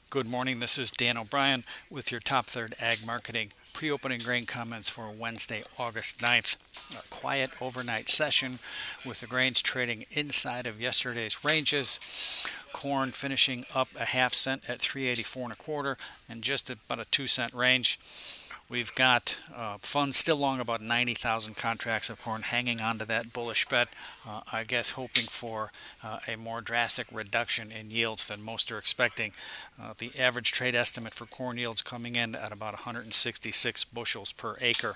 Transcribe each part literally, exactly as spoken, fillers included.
Good morning. This is Dan O'Brien with your Top Third Ag Marketing pre-opening grain comments for Wednesday, August ninth. A quiet overnight session with the grains trading inside of yesterday's ranges. Corn finishing up a half cent at three eighty-four and a quarter, and just about a two cent range. We've got uh, funds still long about ninety thousand contracts of corn hanging on to that bullish bet, uh, I guess hoping for uh, a more drastic reduction in yields than most are expecting. Uh, the average trade estimate for corn yields coming in at about one hundred sixty-six bushels per acre.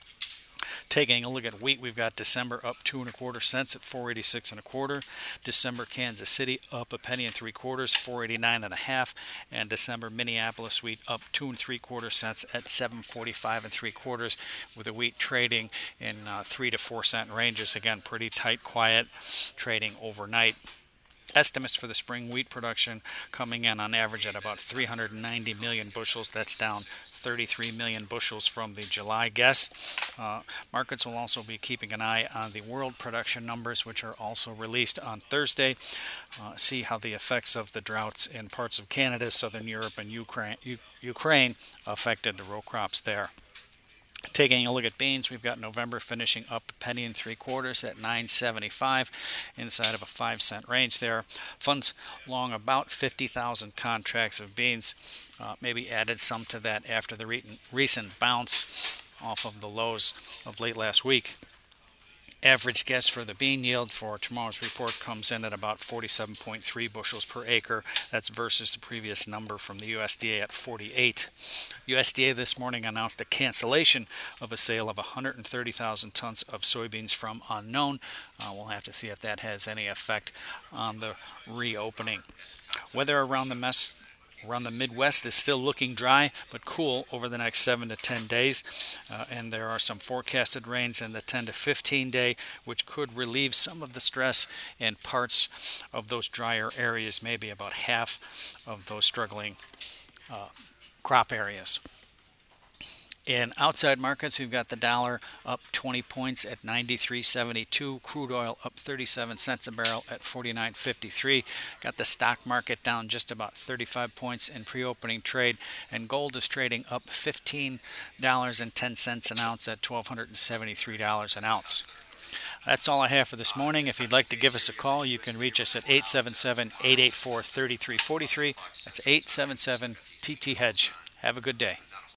Taking a look at wheat, we've got December up two and a quarter cents at four eighty-six and a quarter. December Kansas City up a penny and three quarters, four eighty-nine and a half. And December Minneapolis wheat up two and three quarter cents at seven forty-five and three quarters, with the wheat trading in uh, three to four cent ranges. Again, pretty tight, quiet trading overnight. Estimates for the spring wheat production coming in on average at about three hundred ninety million bushels. That's down thirty-three million bushels from the July guess. Uh, markets will also be keeping an eye on the world production numbers, which are also released on Thursday. Uh, see how the effects of the droughts in parts of Canada, southern Europe, and Ukraine, U- Ukraine affected the row crops there. Taking a look at beans, we've got November finishing up a penny and three quarters at nine seventy-five, inside of a five cent range there. Funds long about fifty thousand contracts of beans. Uh, maybe added some to that after the re- recent bounce off of the lows of late last week. Average guess for the bean yield for tomorrow's report comes in at about forty-seven point three bushels per acre. That's versus the previous number from the U S D A at forty-eight. U S D A this morning announced a cancellation of a sale of one hundred thirty thousand tons of soybeans from unknown. Uh, we'll have to see if that has any effect on the reopening. Weather around the mess Around the Midwest is still looking dry but cool over the next seven to ten days, uh, and there are some forecasted rains in the ten to fifteen day, which could relieve some of the stress in parts of those drier areas, maybe about half of those struggling uh, crop areas. In outside markets, we've got the dollar up twenty points at ninety-three seventy-two. Crude oil up thirty-seven cents a barrel at forty-nine fifty-three. Got the stock market down just about thirty-five points in pre-opening trade. And gold is trading up fifteen dollars and ten cents an ounce at one thousand two hundred seventy-three dollars an ounce. That's all I have for this morning. If you'd like to give us a call, you can reach us at eight seven seven, eight eight four, three three four three. That's eight seven seven T T Hedge. Have a good day.